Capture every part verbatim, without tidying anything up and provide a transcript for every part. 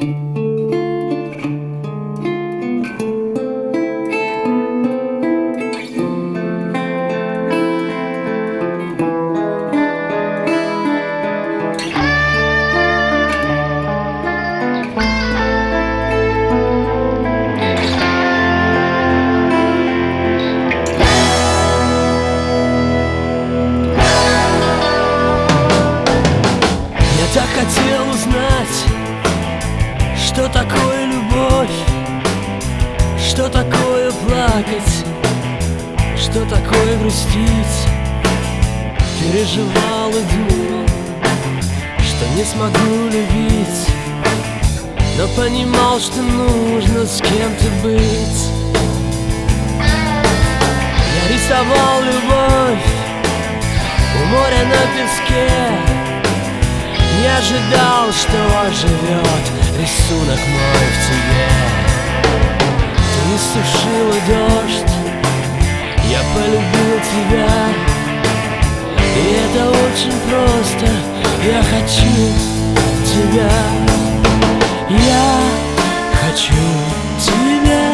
Так хотел узнать, что такое любовь, что такое плакать, что такое грустить. Переживал и думал, что не смогу любить, но понимал, что нужно с кем-то быть. Я рисовал любовь у моря на песке, не ожидал, что оживет рисунок мой в тебе. Ты сушила дождь, я полюбил тебя, и это очень просто. Я хочу тебя, я хочу тебя,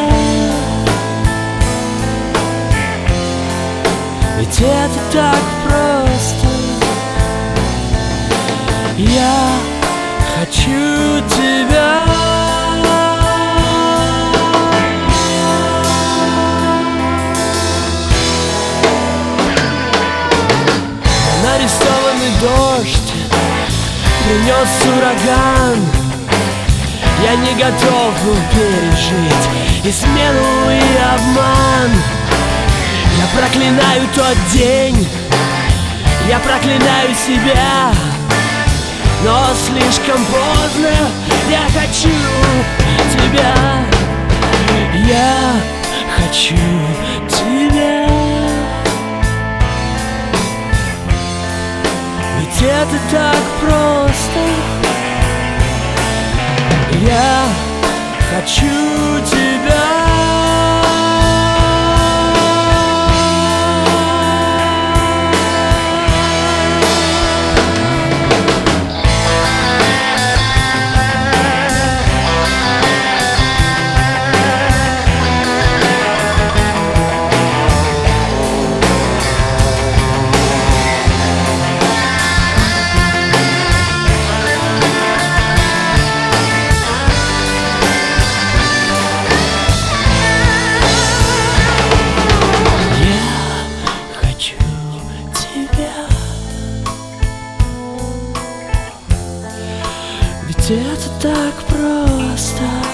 ведь это так просто. Я хочу тебя. Нарисованный дождь принес ураган. Я не готов был пережить и смену, и обман. Я проклинаю тот день, я проклинаю себя, но слишком поздно. Я хочу тебя, я хочу тебя, ведь это так просто. Я хочу тебя. Ведь это так просто.